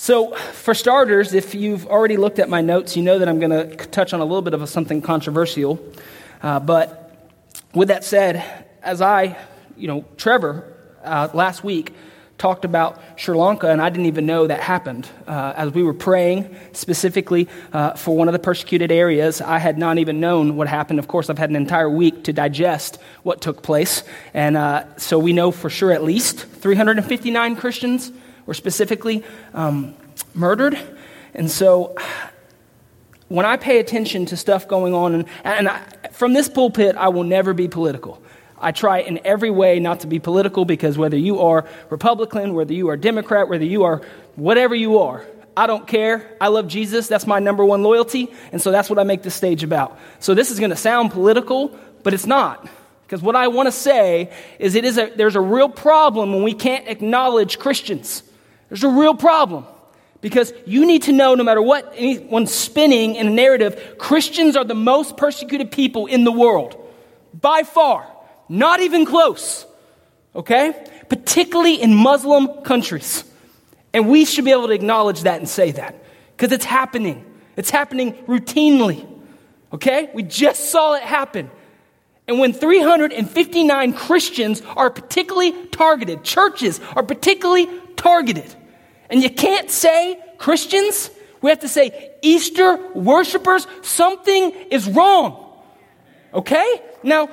So for starters, if you've already looked at my notes, you know that I'm going to touch on a little bit of something controversial. But with that said, as Trevor last week talked about Sri Lanka, and I didn't even know that happened. As we were praying specifically for one of the persecuted areas, I had not even known what happened. Of course, I've had an entire week to digest what took place. And so we know for sure at least 359 Christians were specifically murdered. And so when I pay attention to stuff going on, from this pulpit, I will never be political. I try in every way not to be political, because whether you are Republican, whether you are Democrat, whether you are whatever you are, I don't care. I love Jesus. That's my number one loyalty. And so that's what I make this stage about. So this is going to sound political, but it's not. Because what I want to say is there's a real problem when we can't acknowledge Christians. There's a real problem. Because you need to know, no matter what anyone's spinning in a narrative, Christians are the most persecuted people in the world. By far. Not even close. Okay? Particularly in Muslim countries. And we should be able to acknowledge that and say that. Because it's happening. It's happening routinely. Okay? We just saw it happen. And when 359 Christians are particularly targeted, churches are particularly targeted, and you can't say Christians, we have to say Easter worshipers, something is wrong. Okay? Now,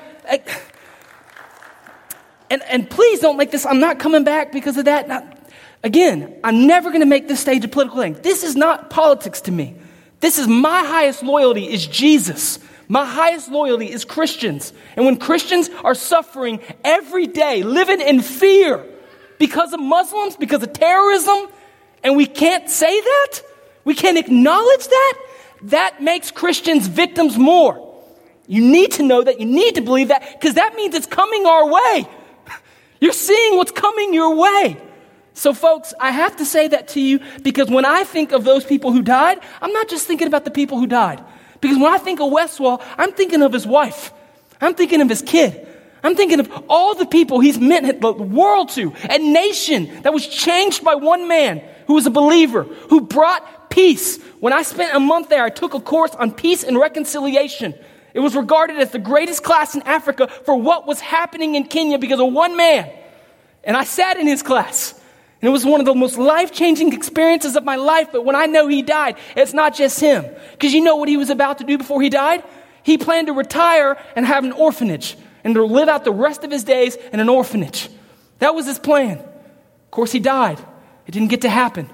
and please don't make this, I'm not coming back because of that. Again, I'm never going to make this stage a political thing. This is not politics to me. This is my highest loyalty is Jesus. My highest loyalty is Christians. And when Christians are suffering every day, living in fear because of Muslims, because of terrorism, and we can't say that, we can't acknowledge that makes Christians victims more. You need to know that, you need to believe that, because that means it's coming our way. You're seeing what's coming your way. So folks, I have to say that to you, because when I think of those people who died, I'm not just thinking about the people who died. Because when I think of Westwall, I'm thinking of his wife. I'm thinking of his kid. I'm thinking of all the people he's meant the world to. A nation that was changed by one man who was a believer, who brought peace. When I spent a month there, I took a course on peace and reconciliation. It was regarded as the greatest class in Africa for what was happening in Kenya because of one man. And I sat in his class. And it was one of the most life-changing experiences of my life. But when I know he died, it's not just him. Because you know what he was about to do before he died? He planned to retire and have an orphanage and to live out the rest of his days in an orphanage. That was his plan. Of course, he died. It didn't get to happen.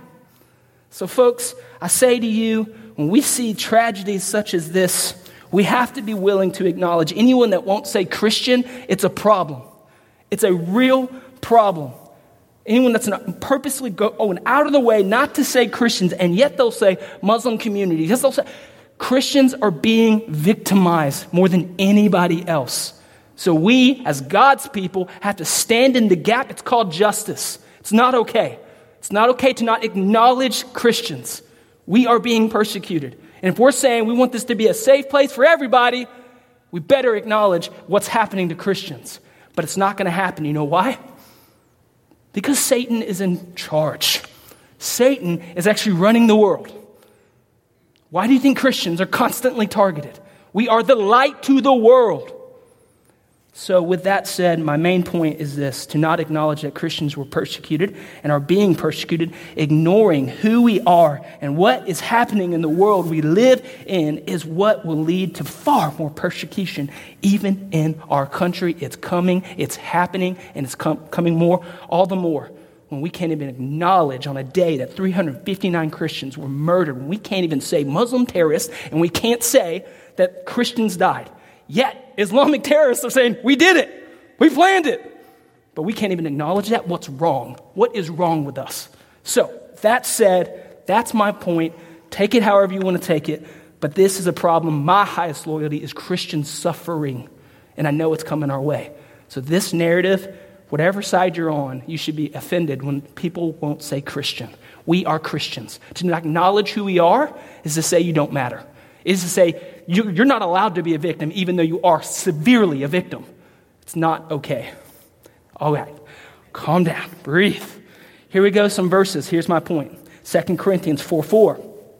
So folks, I say to you, when we see tragedies such as this, we have to be willing to acknowledge anyone that won't say Christian, it's a problem. It's a real problem. Anyone that's not purposely going out of the way not to say Christians, and yet they'll say Muslim community. Because they'll say Christians are being victimized more than anybody else. So we, as God's people, have to stand in the gap. It's called justice. It's not okay. It's not okay to not acknowledge Christians. We are being persecuted. And if we're saying we want this to be a safe place for everybody, we better acknowledge what's happening to Christians. But it's not going to happen. You know why? Because Satan is in charge. Satan is actually running the world. Why do you think Christians are constantly targeted? We are the light to the world. So with that said, my main point is this: to not acknowledge that Christians were persecuted and are being persecuted, ignoring who we are and what is happening in the world we live in is what will lead to far more persecution, even in our country. It's coming, it's happening, and it's coming more, all the more when we can't even acknowledge on a day that 359 Christians were murdered, when we can't even say Muslim terrorists, and we can't say that Christians died. Yet, Islamic terrorists are saying, we did it. We planned it. But we can't even acknowledge that. What's wrong? What is wrong with us? So, that said, that's my point. Take it however you want to take it. But this is a problem. My highest loyalty is Christian suffering. And I know it's coming our way. So this narrative, whatever side you're on, you should be offended when people won't say Christian. We are Christians. To not acknowledge who we are is to say you don't matter. Is to say you're not allowed to be a victim even though you are severely a victim. It's not okay. All right, calm down, breathe. Here we go, some verses. Here's my point. 2 Corinthians 4:4.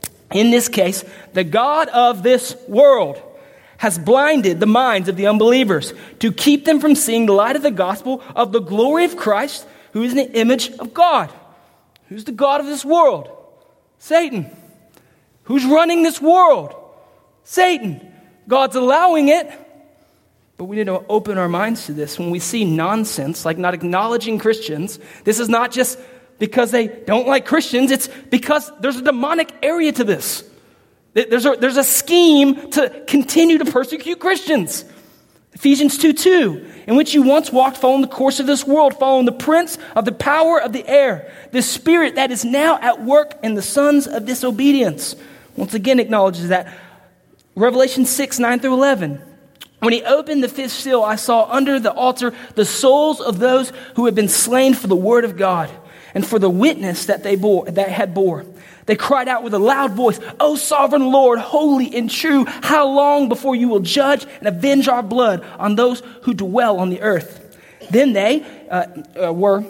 In this case, the God of this world has blinded the minds of the unbelievers to keep them from seeing the light of the gospel of the glory of Christ, who is in the image of God. Who's the God of this world? Satan. Who's running this world? Satan. God's allowing it, but we need to open our minds to this. When we see nonsense, like not acknowledging Christians, this is not just because they don't like Christians, it's because there's a demonic area to this. There's a scheme to continue to persecute Christians. Ephesians 2:2, in which you once walked following the course of this world, following the prince of the power of the air, the spirit that is now at work in the sons of disobedience. Once again acknowledges that. Revelation 6:9-11. When he opened the fifth seal, I saw under the altar the souls of those who had been slain for the word of God and for the witness that they had bore. They cried out with a loud voice, O sovereign Lord, holy and true, how long before you will judge and avenge our blood on those who dwell on the earth? Then they were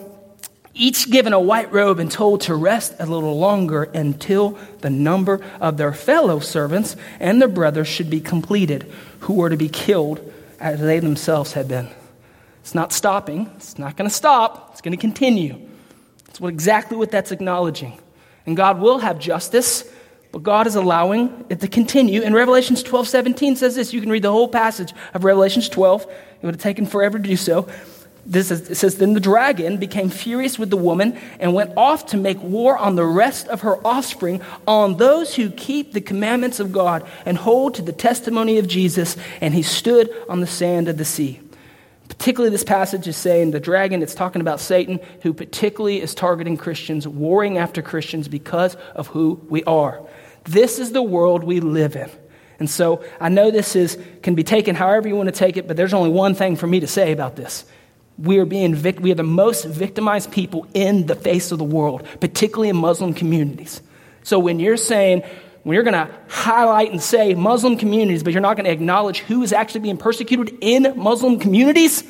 each given a white robe and told to rest a little longer until the number of their fellow servants and their brothers should be completed, who were to be killed as they themselves had been. It's not stopping. It's not going to stop. It's going to continue. It's exactly what that's acknowledging. And God will have justice, but God is allowing it to continue. And Revelations 12:17 says this. You can read the whole passage of Revelations 12. It would have taken forever to do so. It says, then the dragon became furious with the woman and went off to make war on the rest of her offspring, on those who keep the commandments of God and hold to the testimony of Jesus. And he stood on the sand of the sea. Particularly this passage is saying the dragon, it's talking about Satan, who particularly is targeting Christians, warring after Christians because of who we are. This is the world we live in. And so I know this can be taken however you want to take it, but there's only one thing for me to say about this. We are the most victimized people in the face of the world, particularly in Muslim communities. So when you're going to highlight and say Muslim communities, but you're not going to acknowledge who is actually being persecuted in Muslim communities,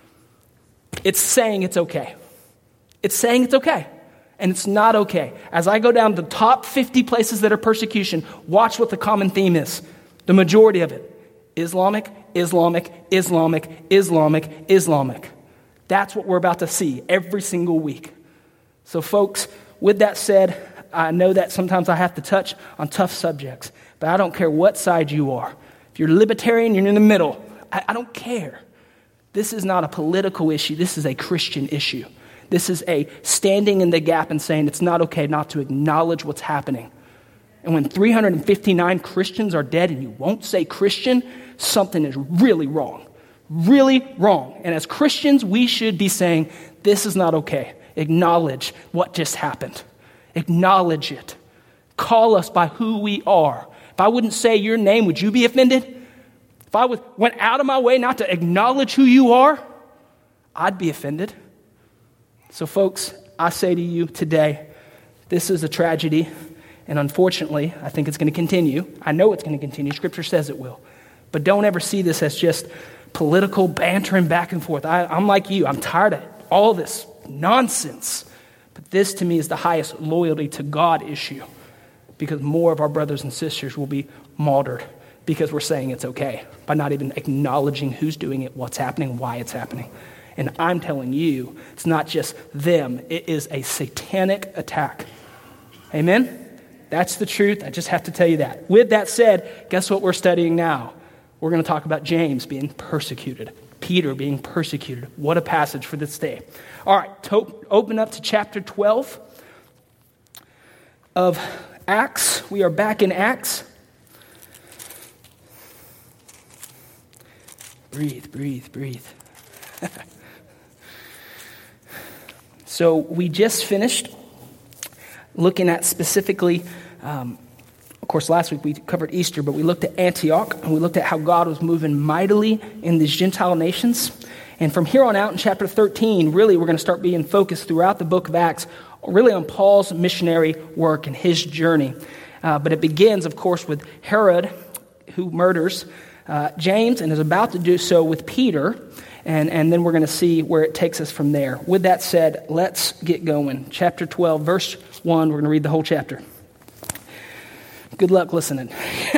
it's saying it's okay. It's saying it's okay. And it's not okay. As I go down the top 50 places that are persecution, watch what the common theme is. The majority of it. Islamic, Islamic, Islamic, Islamic, Islamic. That's what we're about to see every single week. So folks, with that said, I know that sometimes I have to touch on tough subjects, but I don't care what side you are. If you're libertarian, you're in the middle. I don't care. This is not a political issue. This is a Christian issue. This is a standing in the gap and saying it's not okay not to acknowledge what's happening. And when 359 Christians are dead and you won't say Christian, something is really wrong. Really wrong. And as Christians, we should be saying, this is not okay. Acknowledge what just happened. Acknowledge it. Call us by who we are. If I wouldn't say your name, would you be offended? If I went out of my way not to acknowledge who you are, I'd be offended. So folks, I say to you today, this is a tragedy. And unfortunately, I think it's going to continue. I know it's going to continue. Scripture says it will. But don't ever see this as just political bantering back and forth. I'm like you. I'm tired of all this nonsense. But this, to me, is the highest loyalty to God issue, because more of our brothers and sisters will be martyred because we're saying it's okay by not even acknowledging who's doing it, what's happening, why it's happening. And I'm telling you, it's not just them. It is a satanic attack. Amen? That's the truth. I just have to tell you that. With that said, guess what we're studying now? We're going to talk about James being persecuted, Peter being persecuted. What a passage for this day. All right, open up to chapter 12 of Acts. We are back in Acts. Breathe, breathe, breathe. So we just finished looking at specifically, of course, last week we covered Easter, but we looked at Antioch, and we looked at how God was moving mightily in these Gentile nations. And from here on out in chapter 13, really we're going to start being focused throughout the book of Acts, really on Paul's missionary work and his journey. But it begins, of course, with Herod, who murders James and is about to do so with Peter. And then we're going to see where it takes us from there. With that said, let's get going. Chapter 12, verse 1. We're going to read the whole chapter. Good luck listening.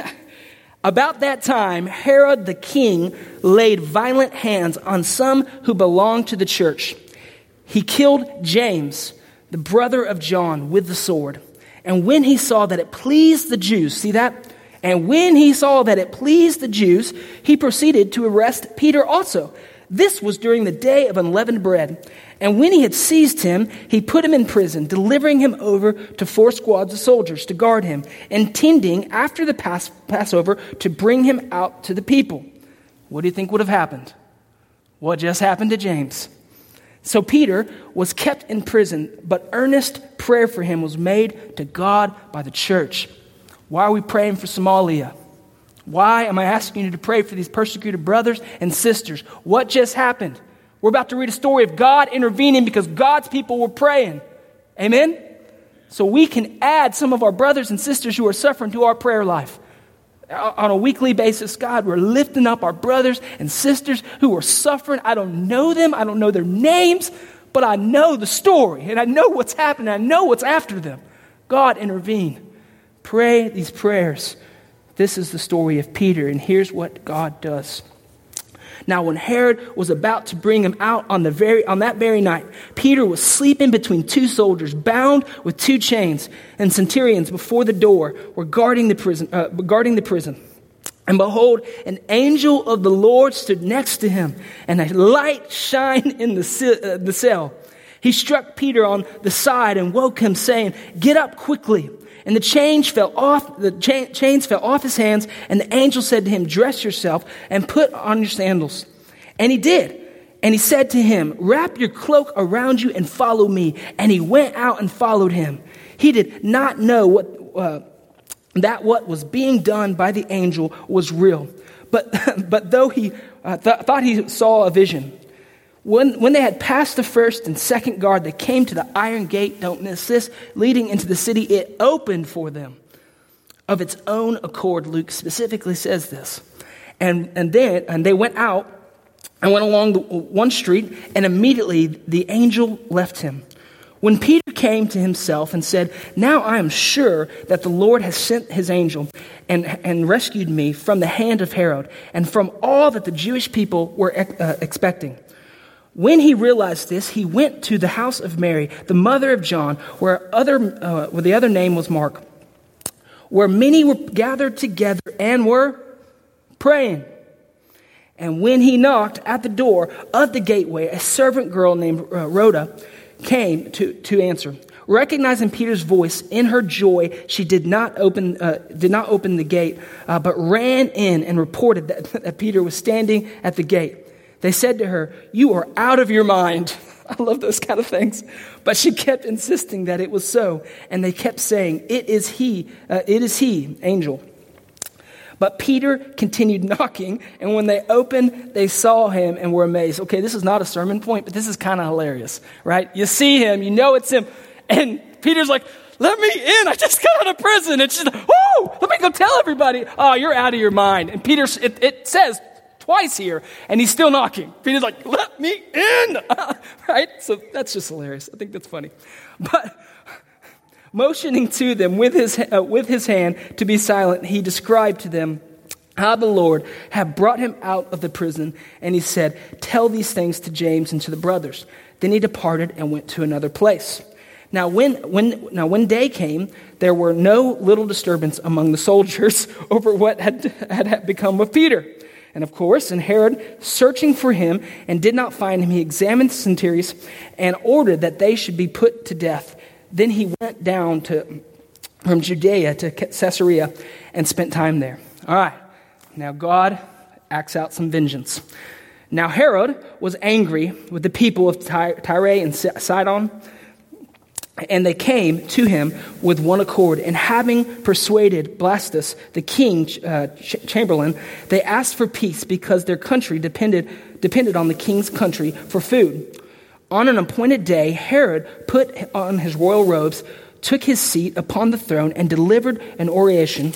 About that time, Herod the king laid violent hands on some who belonged to the church. He killed James, the brother of John, with the sword. And when he saw that it pleased the Jews, see that? And when he saw that it pleased the Jews, he proceeded to arrest Peter also. This was during the day of unleavened bread. And when he had seized him, he put him in prison, delivering him over to 4 squads of soldiers to guard him, intending after the Passover to bring him out to the people. What do you think would have happened? What just happened to James? So Peter was kept in prison, but earnest prayer for him was made to God by the church. Why are we praying for Somalia? Why am I asking you to pray for these persecuted brothers and sisters? What just happened? We're about to read a story of God intervening because God's people were praying. Amen? So we can add some of our brothers and sisters who are suffering to our prayer life. On a weekly basis, God, we're lifting up our brothers and sisters who are suffering. I don't know them. I don't know their names, but I know the story and I know what's happening. I know what's after them. God, intervene. Pray these prayers. This is the story of Peter, and here's what God does. Now, when Herod was about to bring him out on that very night, Peter was sleeping between 2 soldiers, bound with 2 chains, and centurions before the door were guarding the prison. And behold, an angel of the Lord stood next to him, and a light shined in the cell. He struck Peter on the side and woke him, saying, "Get up quickly." And the chains fell off his hands, and the angel said to him, "Dress yourself and put on your sandals." And he did. And he said to him, "Wrap your cloak around you and follow me." And he went out and followed him. He did not know what was being done by the angel was real, but though he thought he saw a vision. When they had passed the first and second guard, they came to the iron gate, don't miss this, leading into the city. It opened for them of its own accord. Luke specifically says this. And they went out and went along one street, and immediately the angel left him. When Peter came to himself and said, "Now I am sure that the Lord has sent his angel and rescued me from the hand of Herod and from all that the Jewish people were expecting." When he realized this, he went to the house of Mary, the mother of John, where the other name was Mark, where many were gathered together and were praying. And when he knocked at the door of the gateway, a servant girl named Rhoda came to answer. Recognizing Peter's voice, in her joy, she did not open the gate, but ran in and reported that Peter was standing at the gate. They said to her, "You are out of your mind." I love those kind of things. But she kept insisting that it was so. And they kept saying, it is he, angel. But Peter continued knocking. And when they opened, they saw him and were amazed. Okay, this is not a sermon point, but this is kind of hilarious, right? You see him, you know it's him. And Peter's like, "Let me in. I just got out of prison." And she's like, "Whoa, let me go tell everybody." "Oh, you're out of your mind." And Peter, it says twice here, and he's still knocking. Peter's like, "Let me in." Right? So that's just hilarious. I think that's funny. But motioning to them with his hand to be silent, he described to them how the Lord had brought him out of the prison. And he said, "Tell these things to James and to the brothers." Then he departed and went to another place. Now when day came, there were no little disturbance among the soldiers over what had become of Peter. And of course, and Herod, searching for him and did not find him, he examined the centurions and ordered that they should be put to death. Then he went down from Judea to Caesarea and spent time there. All right, now God acts out some vengeance. Now Herod was angry with the people of Tyre and Sidon, and they came to him with one accord. And having persuaded Blastus, the king chamberlain, they asked for peace because their country depended on the king's country for food. On an appointed day, Herod put on his royal robes, took his seat upon the throne, and delivered an oration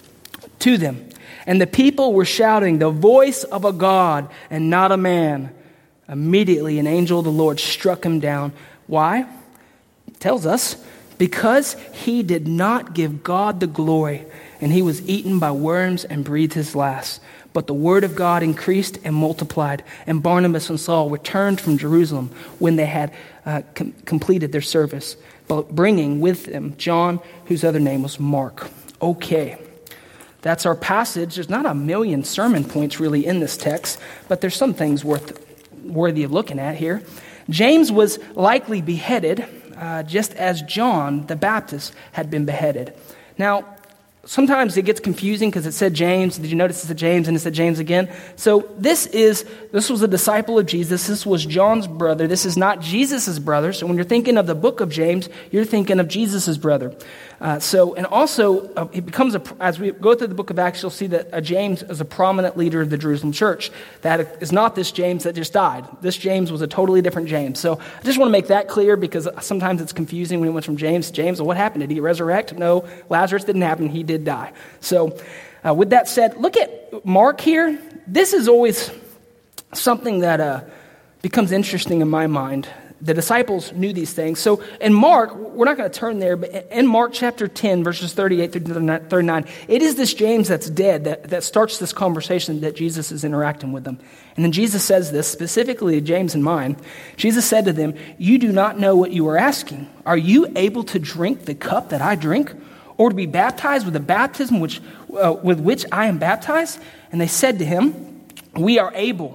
to them. And the people were shouting, "The voice of a God and not a man." Immediately an angel of the Lord struck him down. Why? It tells us, because he did not give God the glory, and he was eaten by worms and breathed his last. But the word of God increased and multiplied, and Barnabas and Saul returned from Jerusalem when they had completed their service, but bringing with them John, whose other name was Mark. Okay, that's our passage. There's not a million sermon points really in this text, but there's some things worthy of looking at here. James was likely beheaded, just as John the Baptist had been beheaded. Now, sometimes it gets confusing because it said James. Did you notice it said James and it said James again? So this was a disciple of Jesus. This was John's brother. This is not Jesus' brother. So when you're thinking of the book of James, you're thinking of Jesus' brother. It becomes as we go through the book of Acts, you'll see that James is a prominent leader of the Jerusalem church. That is not this James that just died. This James was a totally different James. So I just want to make that clear because sometimes it's confusing when it went from James to James. Well, what happened? Did he resurrect? No, Lazarus didn't happen. He did die. So with that said, look at Mark here. This is always something that becomes interesting in my mind. The disciples knew these things. So in Mark, we're not going to turn there, but in Mark chapter 10, verses 38 through 39, it is this James that's dead that starts this conversation that Jesus is interacting with them. And then Jesus says this, specifically to James and mine. Jesus said to them, "You do not know what you are asking. Are you able to drink the cup that I drink, or to be baptized with the baptism with which I am baptized?" And they said to him, "We are able."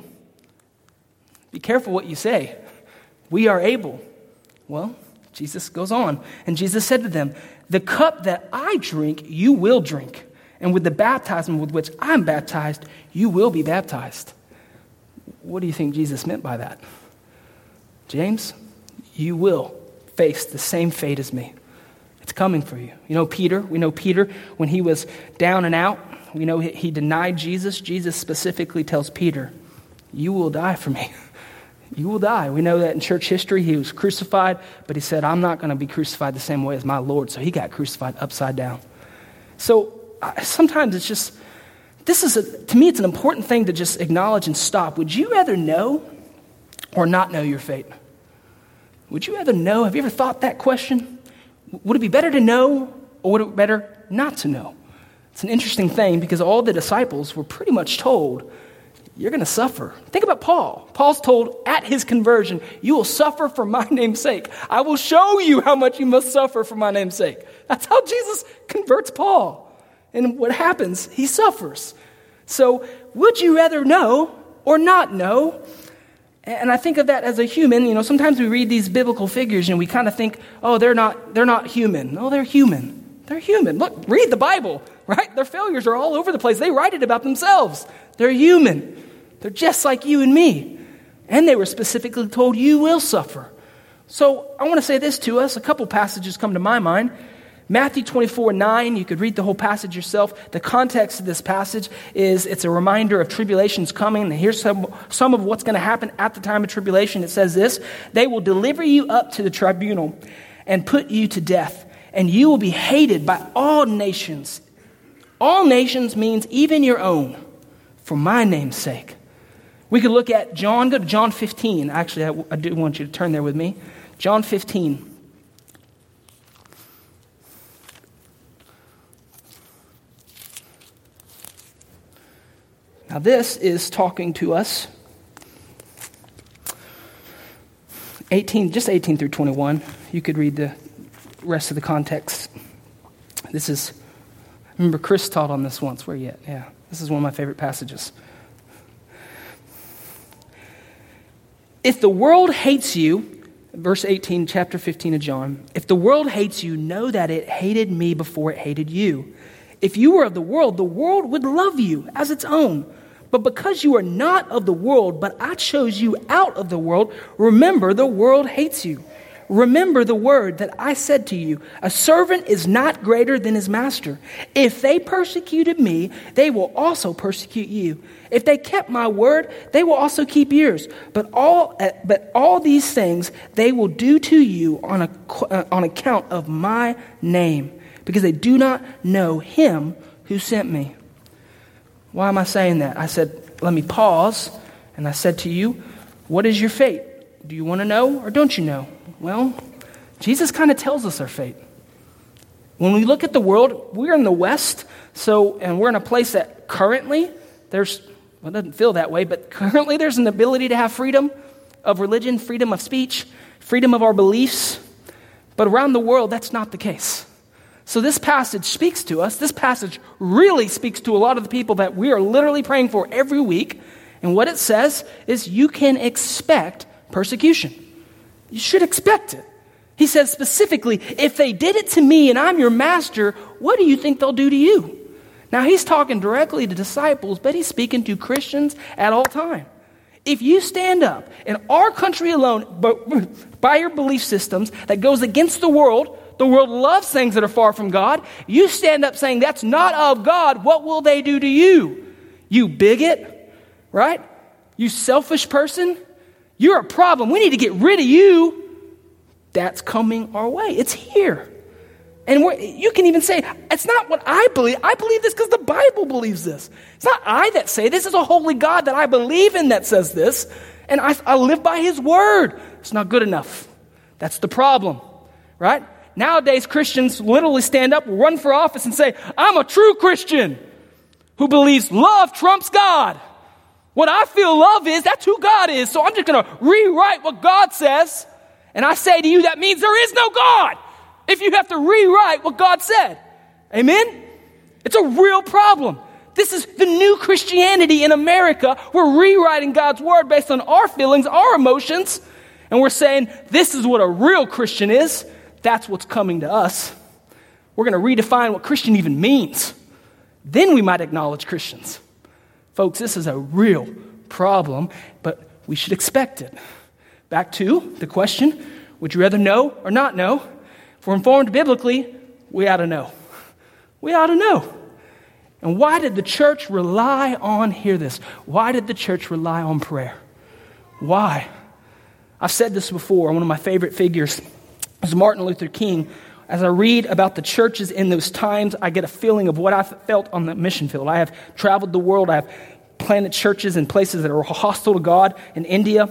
Be careful what you say. We are able. Well, Jesus goes on. And Jesus said to them, "The cup that I drink, you will drink. And with the baptism with which I'm baptized, you will be baptized." What do you think Jesus meant by that? James, you will face the same fate as me. It's coming for you. You know Peter. We know Peter when he was down and out. We know he denied Jesus. Jesus specifically tells Peter, "You will die for me." You will die. We know that in church history, he was crucified, but he said, "I'm not going to be crucified the same way as my Lord." So he got crucified upside down. So sometimes it's just, to me, it's an important thing to just acknowledge and stop. Would you rather know or not know your fate? Would you rather know? Have you ever thought that question? Would it be better to know or would it be better not to know? It's an interesting thing because all the disciples were pretty much told, you're going to suffer. Think about Paul. Paul's told at his conversion, "You will suffer for my name's sake. I will show you how much you must suffer for my name's sake." That's how Jesus converts Paul. And what happens? He suffers. So would you rather know or not know? And I think of that as a human. You know, sometimes we read these biblical figures and we kind of think, oh, they're not human. No, they're human. They're human. Look, read the Bible, right? Their failures are all over the place. They write it about themselves. They're human. They're just like you and me. And they were specifically told, you will suffer. So I want to say this to us. A couple passages come to my mind. Matthew 24:9, you could read the whole passage yourself. The context of this passage is it's a reminder of tribulations coming. And here's some of what's going to happen at the time of tribulation. It says this: "They will deliver you up to the tribunal and put you to death, and you will be hated by all nations." All nations means even your own, for my name's sake. We could look at John. Go to John 15. Actually, I do want you to turn there with me. John 15. Now this is talking to us. 18 through 21. You could read the rest of the context. Remember Chris taught on this once. Where you at? Yeah. This is one of my favorite passages. "If the world hates you," verse 18, chapter 15 of John, "if the world hates you, know that it hated me before it hated you. If you were of the world would love you as its own. But because you are not of the world, but I chose you out of the world, remember the world hates you. Remember the word that I said to you, a servant is not greater than his master. If they persecuted me, they will also persecute you. If they kept my word, they will also keep yours. But all these things they will do to you on account of my name, because they do not know him who sent me." Why am I saying that? I said, let me pause, and I said to you, what is your fate? Do you want to know or don't you know? Well, Jesus kind of tells us our fate. When we look at the world, we're in the West, and we're in a place that currently it doesn't feel that way, but currently there's an ability to have freedom of religion, freedom of speech, freedom of our beliefs. But around the world, that's not the case. So this passage speaks to us. This passage really speaks to a lot of the people that we are literally praying for every week. And what it says is you can expect persecution. You should expect it. He says specifically, if they did it to me and I'm your master, what do you think they'll do to you? Now, he's talking directly to disciples, but he's speaking to Christians at all time. If you stand up in our country alone, but by your belief systems that goes against the world loves things that are far from God, you stand up saying that's not of God, what will they do to you? You bigot, right? You selfish person, you're a problem. We need to get rid of you. That's coming our way. It's here. And you can even say, it's not what I believe. I believe this because the Bible believes this. It's not I that say this. It's a holy God that I believe in that says this. And I live by his word. It's not good enough. That's the problem, right? Nowadays, Christians literally stand up, run for office and say, I'm a true Christian who believes love trumps God. What I feel love is, that's who God is. So I'm just going to rewrite what God says. And I say to you, that means there is no God if you have to rewrite what God said. Amen? It's a real problem. This is the new Christianity in America. We're rewriting God's word based on our feelings, our emotions, and we're saying this is what a real Christian is. That's what's coming to us. We're going to redefine what Christian even means. Then we might acknowledge Christians. Folks, this is a real problem, but we should expect it. Back to the question, would you rather know or not know? If we're informed biblically, we ought to know. We ought to know. And why did the church rely on, hear this, why did the church rely on prayer? Why? I've said this before. One of my favorite figures is Martin Luther King. As I read about the churches in those times, I get a feeling of what I felt on the mission field. I have traveled the world. I have planted churches in places that are hostile to God in India.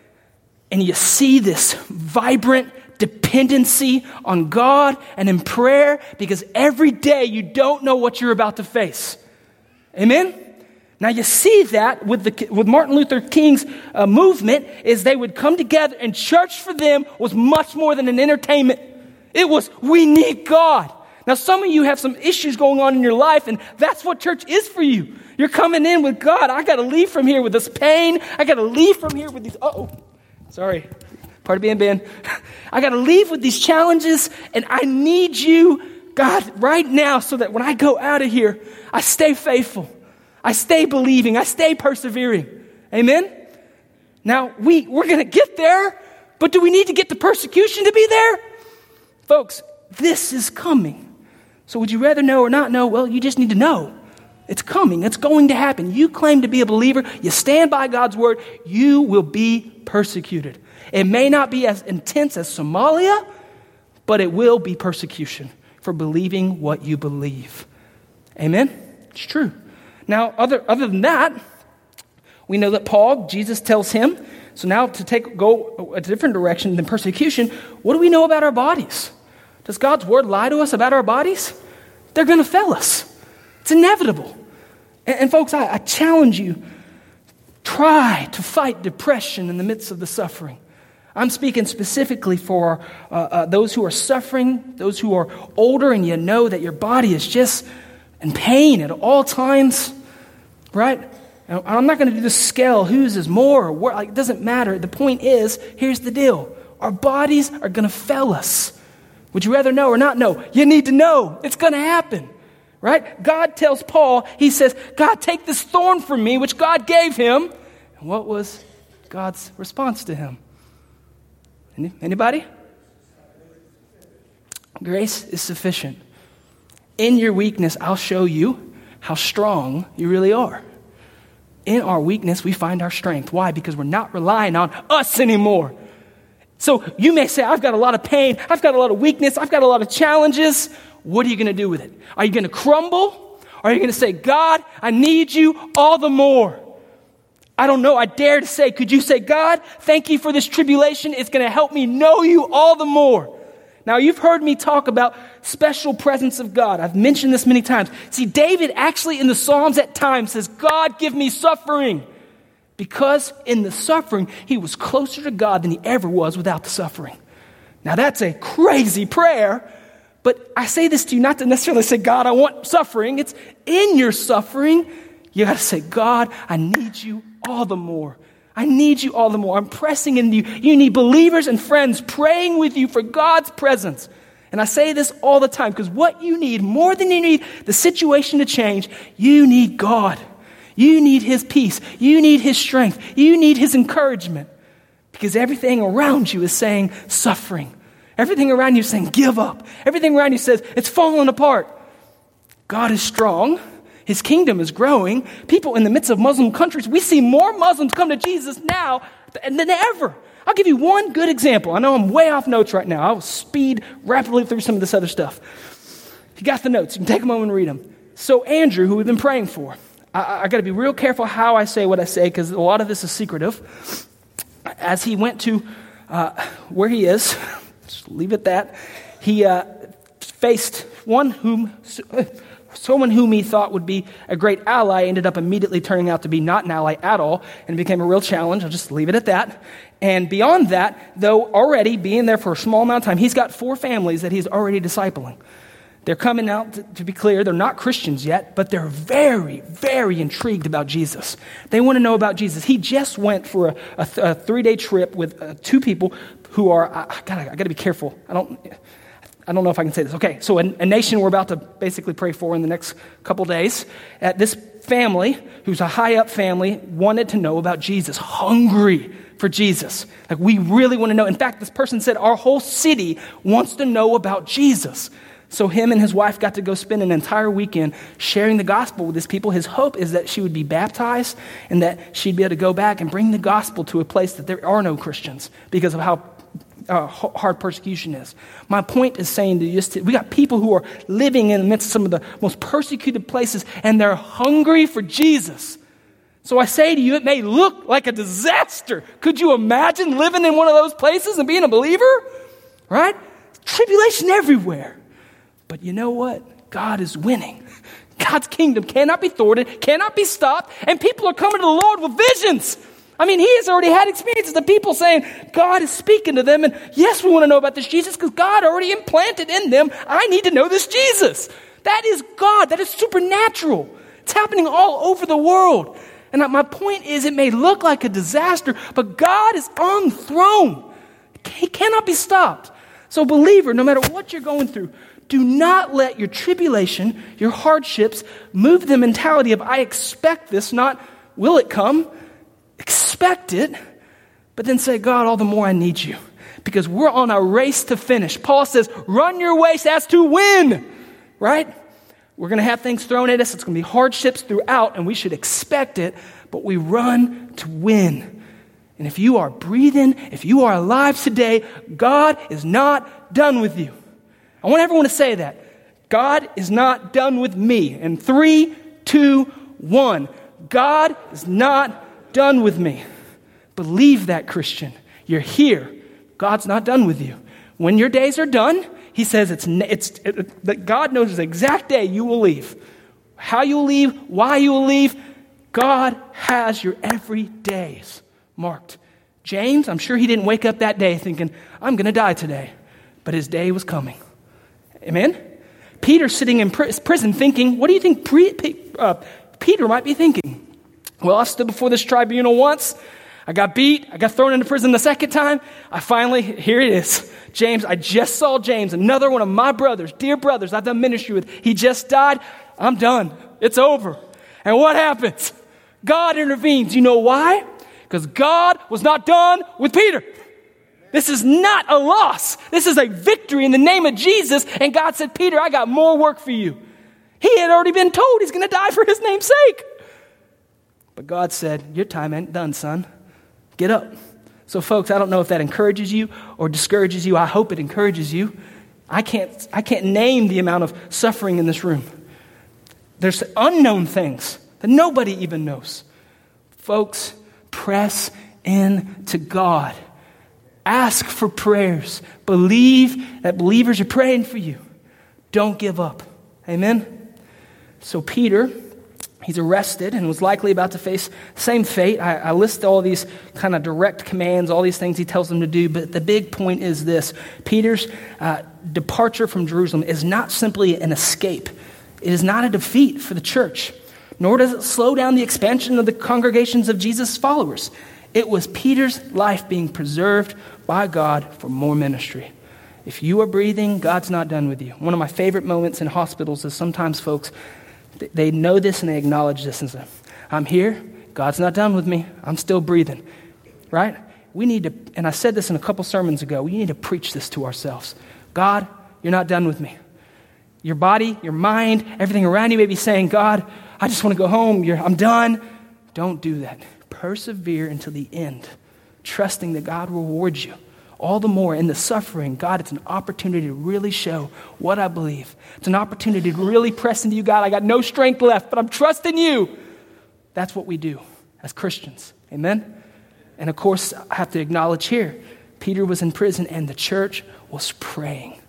And you see this vibrant dependency on God and in prayer because every day you don't know what you're about to face. Amen? Now you see that with Martin Luther King's movement is they would come together and church for them was much more than an entertainment. It was, we need God. Now some of you have some issues going on in your life and that's what church is for you. You're coming in with God. I got to leave from here with this pain. I got to leave from here with these, sorry, part of being Ben. I got to leave with these challenges and I need you, God, right now so that when I go out of here, I stay faithful. I stay believing. I stay persevering. Amen? Now, we're going to get there, but do we need to get the persecution to be there? Folks, this is coming. So would you rather know or not know? Well, you just need to know. It's coming. It's going to happen. You claim to be a believer. You stand by God's word. You will be persecuted. It may not be as intense as Somalia, but it will be persecution for believing what you believe. Amen? It's true. Now, other than that, we know that Jesus tells him, so now to go a different direction than persecution, what do we know about our bodies? Does God's word lie to us about our bodies? They're going to fail us. It's inevitable. And folks, I challenge you, try to fight depression in the midst of the suffering. I'm speaking specifically for those who are suffering, those who are older, and you know that your body is just in pain at all times, right? I'm not going to do the scale, whose is more or what, it doesn't matter. The point is, here's the deal. Our bodies are going to fail us. Would you rather know or not know? You need to know. It's going to happen, right? God tells Paul, he says, God, take this thorn from me, which God gave him. And what was God's response to him? Anybody? Grace is sufficient. In your weakness, I'll show you how strong you really are. In our weakness, we find our strength. Why? Because we're not relying on us anymore. So you may say, I've got a lot of pain. I've got a lot of weakness. I've got a lot of challenges. What are you going to do with it? Are you going to crumble? Or are you going to say, God, I need you all the more? I don't know. I dare to say, could you say, God, thank you for this tribulation. It's going to help me know you all the more. Now, you've heard me talk about special presence of God. I've mentioned this many times. See, David actually in the Psalms at times says, God, give me suffering. Because in the suffering, he was closer to God than he ever was without the suffering. Now, that's a crazy prayer, but I say this to you not to necessarily say, God, I want suffering. It's in your suffering, you got to say, God, I need you all the more. I need you all the more. I'm pressing into you. You need believers and friends praying with you for God's presence. And I say this all the time because what you need, more than you need the situation to change, you need God. You need his peace. You need his strength. You need his encouragement. Because everything around you is saying suffering. Everything around you is saying give up. Everything around you says it's falling apart. God is strong. His kingdom is growing. People in the midst of Muslim countries, we see more Muslims come to Jesus now than ever. I'll give you one good example. I know I'm way off notes right now. I'll speed rapidly through some of this other stuff. If you got the notes, you can take a moment and read them. So Andrew, who we've been praying for, I got to be real careful how I say what I say because a lot of this is secretive. As he went to where he is, just leave it that, he faced someone whom he thought would be a great ally ended up immediately turning out to be not an ally at all, and it became a real challenge. I'll just leave it at that. And beyond that, though already being there for a small amount of time, he's got 4 families that he's already discipling. They're coming out, to be clear, they're not Christians yet, but they're very, very intrigued about Jesus. They want to know about Jesus. He just went for a 3-day trip with 2 people who are, I got to be careful. I don't know if I can say this. Okay, so a nation we're about to basically pray for in the next couple days. This family, who's a high-up family, wanted to know about Jesus, hungry for Jesus. Like, we really want to know. In fact, this person said, our whole city wants to know about Jesus. So him and his wife got to go spend an entire weekend sharing the gospel with these people. His hope is that she would be baptized and that she'd be able to go back and bring the gospel to a place that there are no Christians because of how hard persecution is. My point is saying that we got people who are living in the midst of some of the most persecuted places and they're hungry for Jesus. So I say to you, it may look like a disaster. Could you imagine living in one of those places and being a believer? Right? Tribulation everywhere. But you know what? God is winning. God's kingdom cannot be thwarted, cannot be stopped, and people are coming to the Lord with visions. I mean, he has already had experiences of people saying, God is speaking to them, and yes, we want to know about this Jesus because God already implanted in them, I need to know this Jesus. That is God. That is supernatural. It's happening all over the world. And my point is, it may look like a disaster, but God is on the throne. He cannot be stopped. So believer, no matter what you're going through, do not let your tribulation, your hardships, move the mentality of, I expect this, not will it come. Expect it, but then say, God, all the more I need you. Because we're on a race to finish. Paul says, run your race as to win, right? We're going to have things thrown at us. It's going to be hardships throughout, and we should expect it, but we run to win. And if you are breathing, if you are alive today, God is not done with you. I want everyone to say that. God is not done with me. In 3, 2, 1. God is not done with me. Believe that, Christian. You're here. God's not done with you. When your days are done, he says that God knows the exact day you will leave. How you will leave, why you will leave. God has your everydays marked. James, I'm sure he didn't wake up that day thinking, I'm going to die today. But his day was coming. Amen? Peter's sitting in prison thinking, what do you think Peter might be thinking? Well, I stood before this tribunal once. I got beat. I got thrown into prison the second time. Here it is. James, I just saw James, another one of my brothers, dear brothers I've done ministry with. He just died. I'm done. It's over. And what happens? God intervenes. You know why? Because God was not done with Peter. This is not a loss. This is a victory in the name of Jesus. And God said, Peter, I got more work for you. He had already been told he's going to die for his name's sake. But God said, your time ain't done, son. Get up. So folks, I don't know if that encourages you or discourages you. I hope it encourages you. I can't name the amount of suffering in this room. There's unknown things that nobody even knows. Folks, press in to God. Ask for prayers. Believe that believers are praying for you. Don't give up. Amen? So Peter, he's arrested and was likely about to face the same fate. I list all these kind of direct commands, all these things he tells them to do, but the big point is this. Peter's departure from Jerusalem is not simply an escape. It is not a defeat for the church, nor does it slow down the expansion of the congregations of Jesus' followers. It was Peter's life being preserved by God for more ministry. If you are breathing, God's not done with you. One of my favorite moments in hospitals is sometimes folks, they know this and they acknowledge this and say, I'm here, God's not done with me, I'm still breathing, right? We need to, and I said this in a couple sermons ago, we need to preach this to ourselves. God, you're not done with me. Your body, your mind, everything around you may be saying, God, I just want to go home, I'm done. Don't do that. Persevere until the end, trusting that God will reward you. All the more in the suffering, God, it's an opportunity to really show what I believe. It's an opportunity to really press into you, God. I got no strength left, but I'm trusting you. That's what we do as Christians. Amen? And of course, I have to acknowledge here, Peter was in prison and the church was praying.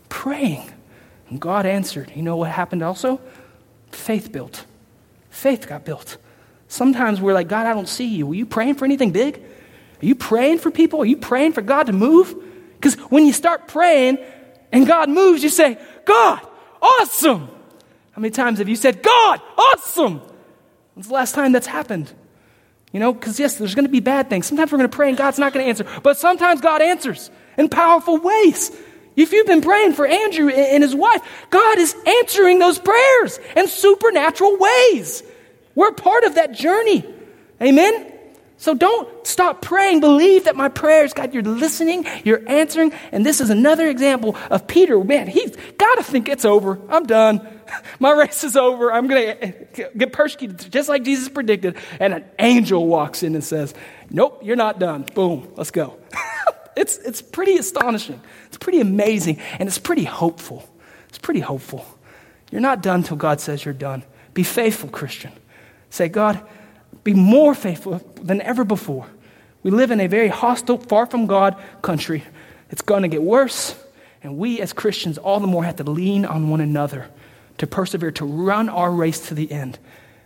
And God answered. You know what happened also? Faith built. Faith got built. Sometimes we're like, God, I don't see you. Were you praying for anything big? Are you praying for people? Are you praying for God to move? Because when you start praying and God moves, you say, God, awesome. How many times have you said, God, awesome? When's the last time that's happened? You know, because yes, there's going to be bad things. Sometimes we're going to pray and God's not going to answer. But sometimes God answers in powerful ways. If you've been praying for Andrew and his wife, God is answering those prayers in supernatural ways. We're part of that journey. Amen? So don't stop praying. Believe that my prayers, God, you're listening, you're answering. And this is another example of Peter. Man, he's got to think it's over. I'm done. My race is over. I'm going to get persecuted just like Jesus predicted. And an angel walks in and says, nope, you're not done. Boom, let's go. It's pretty astonishing. It's pretty amazing. And it's pretty hopeful. It's pretty hopeful. You're not done till God says you're done. Be faithful, Christian. Say, God, be more faithful than ever before. We live in a very hostile, far from God country. It's going to get worse. And we as Christians all the more have to lean on one another to persevere, to run our race to the end.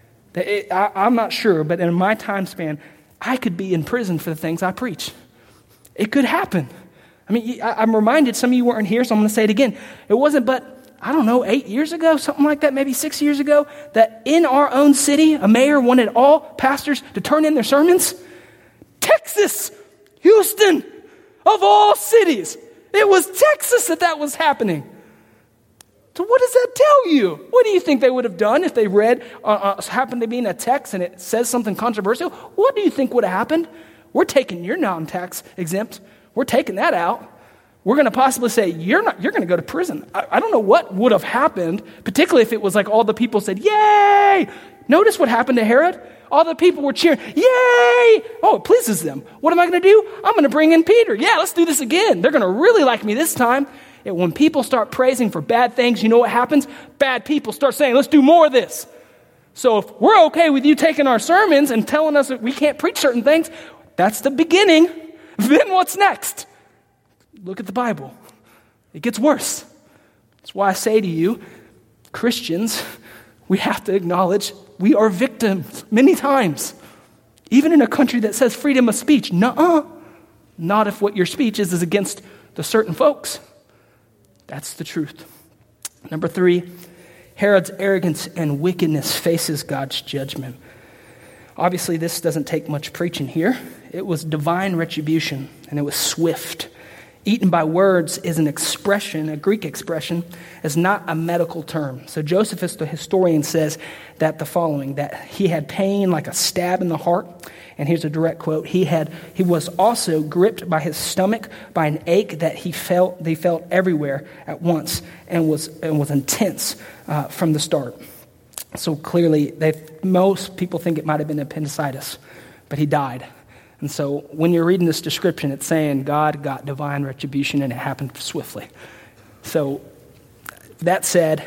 I'm not sure, but in my time span, I could be in prison for the things I preach. It could happen. I mean, I'm reminded, some of you weren't here, so I'm going to say it again. It wasn't but, 8 years ago, something like that, maybe 6 years ago, that in our own city, a mayor wanted all pastors to turn in their sermons. Texas, Houston, of all cities. It was Texas that was happening. So what does that tell you? What do you think they would have done if they read, happened to be in a text and it says something controversial? What do you think would have happened? We're taking your non-tax exempt. We're taking that out. We're going to possibly say, you're going to go to prison. I don't know what would have happened, particularly if it was like all the people said, yay! Notice what happened to Herod. All the people were cheering, yay! Oh, it pleases them. What am I going to do? I'm going to bring in Peter. Yeah, let's do this again. They're going to really like me this time. And when people start praising for bad things, you know what happens? Bad people start saying, let's do more of this. So if we're okay with you taking our sermons and telling us that we can't preach certain things, that's the beginning. Then what's next? Look at the Bible. It gets worse. That's why I say to you, Christians, we have to acknowledge we are victims many times. Even in a country that says freedom of speech. Nuh-uh. Not if what your speech is against the certain folks. That's the truth. Number 3, Herod's arrogance and wickedness faces God's judgment. Obviously, this doesn't take much preaching here. It was divine retribution, and it was swift. Eaten by words is an expression, a Greek expression, is not a medical term. So Josephus, the historian, says that the following, that he had pain like a stab in the heart. And here's a direct quote. He was also gripped by his stomach by an ache that he felt everywhere at once and was intense from the start. So clearly, most people think it might have been appendicitis, but he died. And so when you're reading this description, it's saying God got divine retribution and it happened swiftly. So that said,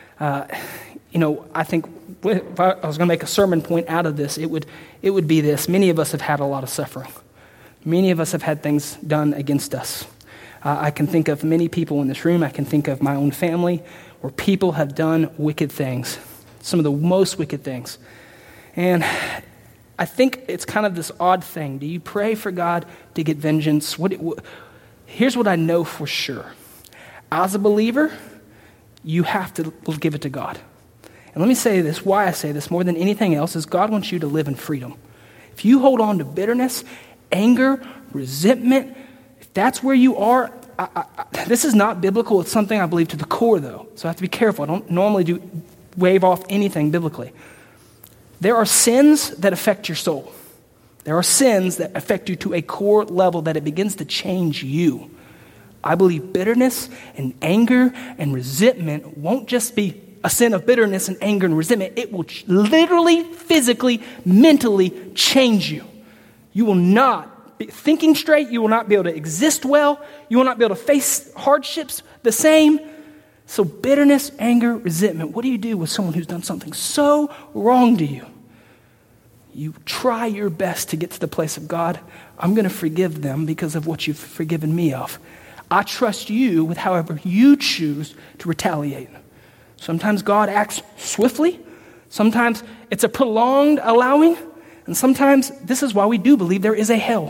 I think if I was going to make a sermon point out of this, it would be this. Many of us have had a lot of suffering. Many of us have had things done against us. I can think of many people in this room. I can think of my own family where people have done wicked things, some of the most wicked things. And I think it's kind of this odd thing. Do you pray for God to get vengeance? Here's what I know for sure. As a believer, you have to give it to God. And let me say this, why I say this more than anything else is God wants you to live in freedom. If you hold on to bitterness, anger, resentment, if that's where you are, this is not biblical. It's something I believe to the core, though. So I have to be careful. I don't normally wave off anything biblically. There are sins that affect your soul. There are sins that affect you to a core level that it begins to change you. I believe bitterness and anger and resentment won't just be a sin of bitterness and anger and resentment. It will literally, physically, mentally change you. You will not be thinking straight. You will not be able to exist well. You will not be able to face hardships the same. So bitterness, anger, resentment, what do you do with someone who's done something so wrong to you? You try your best to get to the place of God. I'm going to forgive them because of what you've forgiven me of. I trust you with however you choose to retaliate. Sometimes God acts swiftly. Sometimes it's a prolonged allowing. And sometimes this is why we do believe there is a hell.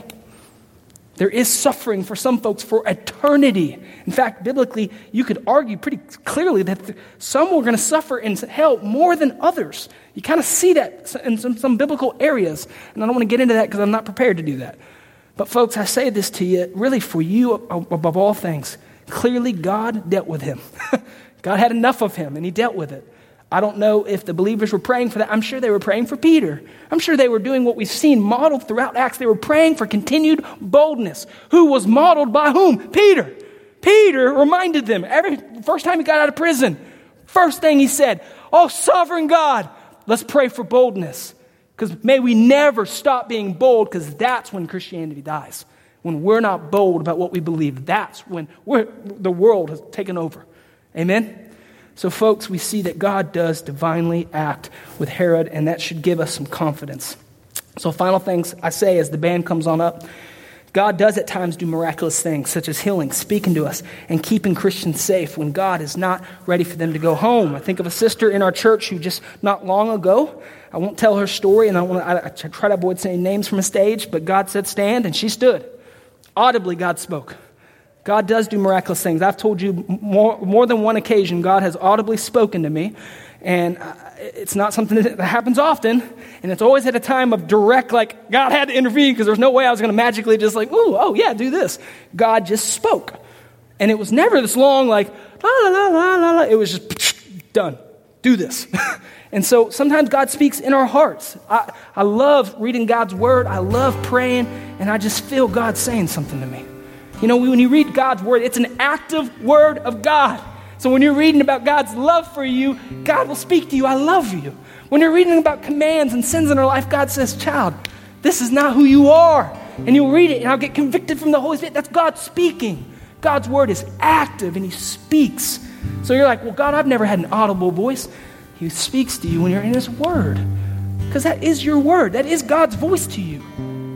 There is suffering for some folks for eternity. In fact, biblically, you could argue pretty clearly that some are going to suffer in hell more than others. You kind of see that in some biblical areas. And I don't want to get into that because I'm not prepared to do that. But folks, I say this to you really for you above all things. Clearly, God dealt with him. God had enough of him, and he dealt with it. I don't know if the believers were praying for that. I'm sure they were praying for Peter. I'm sure they were doing what we've seen modeled throughout Acts. They were praying for continued boldness. Who was modeled by whom? Peter. Peter reminded them first time he got out of prison, first thing he said, "Oh, sovereign God, let's pray for boldness." Because may we never stop being bold, because that's when Christianity dies. When we're not bold about what we believe, that's when the world has taken over. Amen? So folks, we see that God does divinely act with Herod, and that should give us some confidence. So final things I say as the band comes on up. God does at times do miraculous things, such as healing, speaking to us, and keeping Christians safe when God is not ready for them to go home. I think of a sister in our church who just not long ago, I won't tell her story, and I try to avoid saying names from a stage, but God said stand, and she stood. Audibly, God spoke. God does do miraculous things. I've told you more than one occasion, God has audibly spoken to me, and it's not something that happens often, and it's always at a time of direct, like, God had to intervene because there's no way I was going to magically just like, ooh, oh yeah, do this. God just spoke. And it was never this long, like, la, la, la, la, la, la. It was just done. Do this. And so sometimes God speaks in our hearts. I love reading God's word. I love praying, and I just feel God saying something to me. You know, when you read God's word, it's an active word of God. So when you're reading about God's love for you, God will speak to you, I love you. When you're reading about commands and sins in our life, God says, child, this is not who you are. And you'll read it, and I'll get convicted from the Holy Spirit. That's God speaking. God's word is active, and he speaks. So you're like, well, God, I've never had an audible voice. He speaks to you when you're in his word. Because that is your word. That is God's voice to you.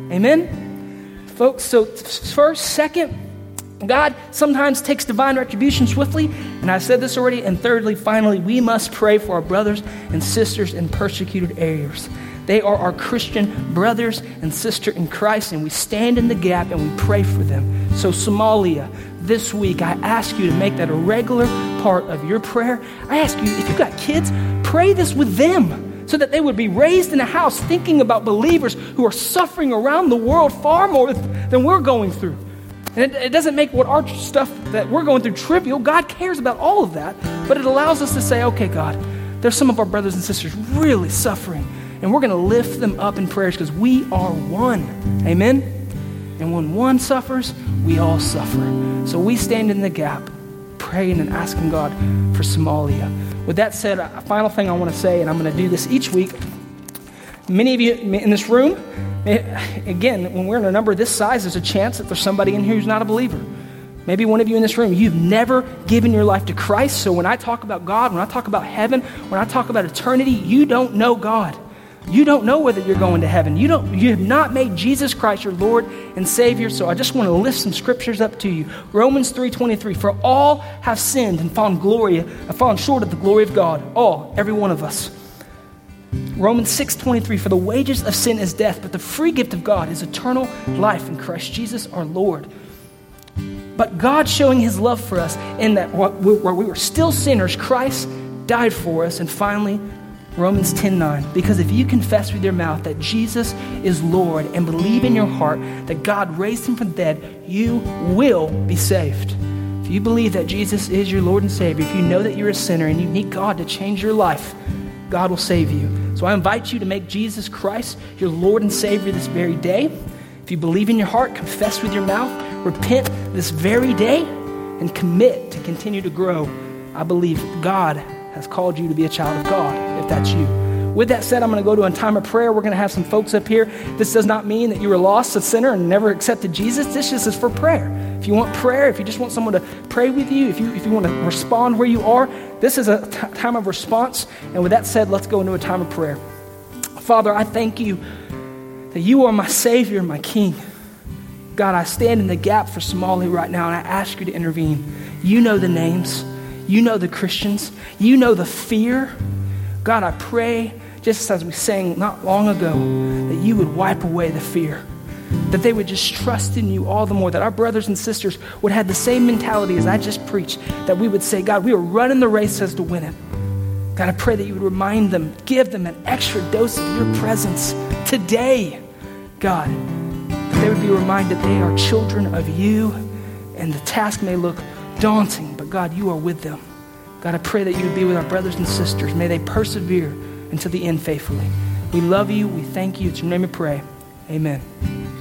Amen? Folks, so first, second, God sometimes takes divine retribution swiftly. And I've said this already. And thirdly, finally, we must pray for our brothers and sisters in persecuted areas. They are our Christian brothers and sisters in Christ, and we stand in the gap and we pray for them. So Somalia, this week, I ask you to make that a regular part of your prayer. I ask you, if you've got kids, pray this with them so that they would be raised in a house thinking about believers who are suffering around the world far more than we're going through. And it doesn't make what our stuff that we're going through trivial. God cares about all of that, but it allows us to say, okay, God, there's some of our brothers and sisters really suffering, and we're going to lift them up in prayers because we are one. Amen? And when one suffers, we all suffer. So we stand in the gap, praying and asking God for Somalia. With that said, a final thing I want to say, and I'm going to do this each week. Many of you in this room, again, when we're in a number this size, there's a chance that there's somebody in here who's not a believer. Maybe one of you in this room, you've never given your life to Christ. So when I talk about God, when I talk about heaven, when I talk about eternity, you don't know God. You don't know whether you're going to heaven. You have not made Jesus Christ your Lord and Savior. So I just want to lift some scriptures up to you. Romans 3:23, for all have sinned and fallen short of the glory of God. All, every one of us. Romans 6:23, for the wages of sin is death, but the free gift of God is eternal life in Christ Jesus our Lord. But God showing his love for us in that while we were still sinners, Christ died for us. And finally, Romans 10:9, because if you confess with your mouth that Jesus is Lord and believe in your heart that God raised him from the dead, you will be saved. If you believe that Jesus is your Lord and Savior, if you know that you're a sinner and you need God to change your life, God will save you. So I invite you to make Jesus Christ your Lord and Savior this very day. If you believe in your heart, confess with your mouth, repent this very day, and commit to continue to grow. I believe God has called you to be a child of God, if that's you. With that said, I'm going to go to a time of prayer. We're going to have some folks up here. This does not mean that you were lost, a sinner, and never accepted Jesus. This just is for prayer. If you want prayer, if you just want someone to pray with you, if you want to respond where you are, this is a time of response. And with that said, let's go into a time of prayer. Father, I thank you that you are my Savior and my King. God, I stand in the gap for Somali right now, and I ask you to intervene. You know the names. You know the Christians. You know the fear. God, I pray, just as we sang not long ago, that you would wipe away the fear, that they would just trust in you all the more, that our brothers and sisters would have the same mentality as I just preached, that we would say, God, we are running the race as to win it. God, I pray that you would remind them, give them an extra dose of your presence today, God, that they would be reminded they are children of you, and the task may look daunting, but God, you are with them. God, I pray that you would be with our brothers and sisters. May they persevere until the end faithfully. We love you. We thank you. It's your name we pray. Amen.